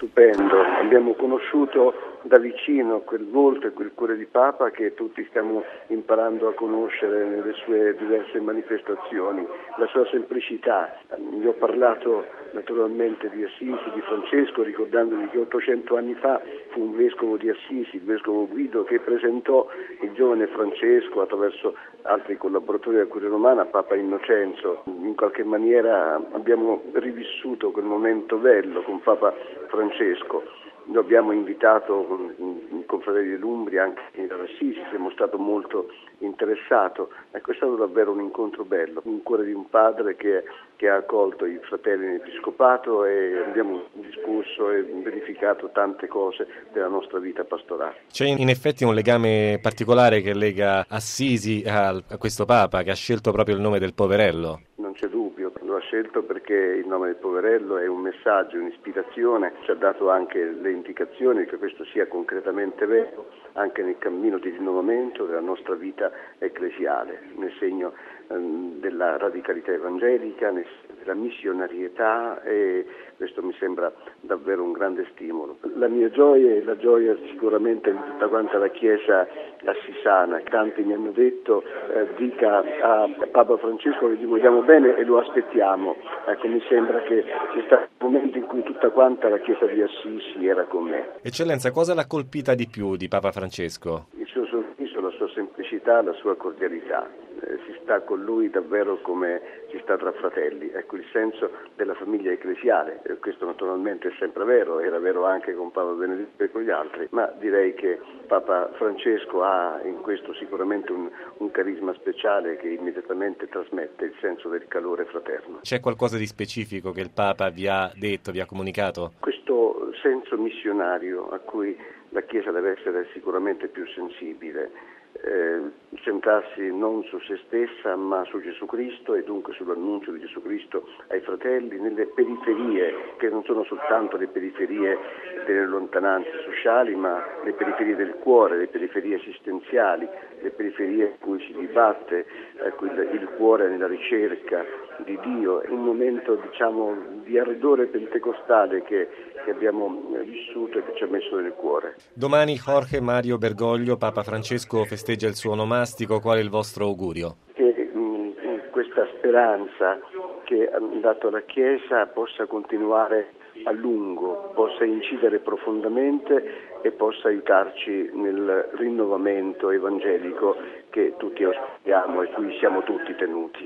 stupendo. Abbiamo conosciuto da vicino quel volto e quel cuore di Papa che tutti stiamo imparando a conoscere nelle sue diverse manifestazioni, la sua semplicità. Gli ho parlato naturalmente di Assisi, di Francesco, ricordandovi che 800 anni fa fu un vescovo di Assisi, il vescovo Guido, che presentò il giovane Francesco attraverso altri collaboratori della Curia Romana a Papa Innocenzo. In qualche maniera abbiamo rivissuto quel momento bello con Papa Francesco. Lo abbiamo invitato con Fratelli dell'Umbria anche ad Assisi, siamo stato molto interessato. Ecco, è stato davvero un incontro bello, un cuore di un padre che ha accolto i fratelli nell'Episcopato e abbiamo discusso e verificato tante cose della nostra vita pastorale. C'è in effetti un legame particolare che lega Assisi a questo Papa che ha scelto proprio il nome del poverello. Non c'è dubbio, lo ha scelto perché il nome del poverello è un messaggio, un'ispirazione, ci ha dato anche le indicazioni che questo sia concretamente vero, anche nel cammino di rinnovamento della nostra vita ecclesiale, nel segno della radicalità evangelica, della missionarietà, e questo mi sembra davvero un grande stimolo. La mia gioia è la gioia sicuramente di tutta quanta la Chiesa assisana. Tanti mi hanno detto dica a Papa Francesco che gli vogliamo bene e lo aspettiamo. Ecco, mi sembra che sia stato un momento in cui tutta quanta la Chiesa di Assisi era con me. Eccellenza, cosa l'ha colpita di più di Papa Francesco? Il suo sorriso, la sua semplicità, la sua cordialità. Si sta con lui davvero come si sta tra fratelli, ecco il senso della famiglia ecclesiale, questo naturalmente è sempre vero, era vero anche con Papa Benedetto e con gli altri, ma direi che Papa Francesco ha in questo sicuramente un carisma speciale che immediatamente trasmette il senso del calore fraterno. C'è qualcosa di specifico che il Papa vi ha detto, vi ha comunicato? Questo senso missionario a cui la Chiesa deve essere sicuramente più sensibile, centrarsi non su se stessa ma su Gesù Cristo e dunque sull'annuncio di Gesù Cristo ai fratelli nelle periferie, che non sono soltanto le periferie delle lontananze sociali ma le periferie del cuore, le periferie esistenziali, le periferie in cui si dibatte il cuore nella ricerca di Dio. È un momento di ardore pentecostale che abbiamo vissuto e che ci ha messo nel cuore. Domani Jorge Mario Bergoglio, Papa Francesco festeggia il suo onomastico, qual è il vostro augurio? Che questa speranza che ha dato la Chiesa possa continuare a lungo, possa incidere profondamente e possa aiutarci nel rinnovamento evangelico che tutti auspichiamo e cui siamo tutti tenuti.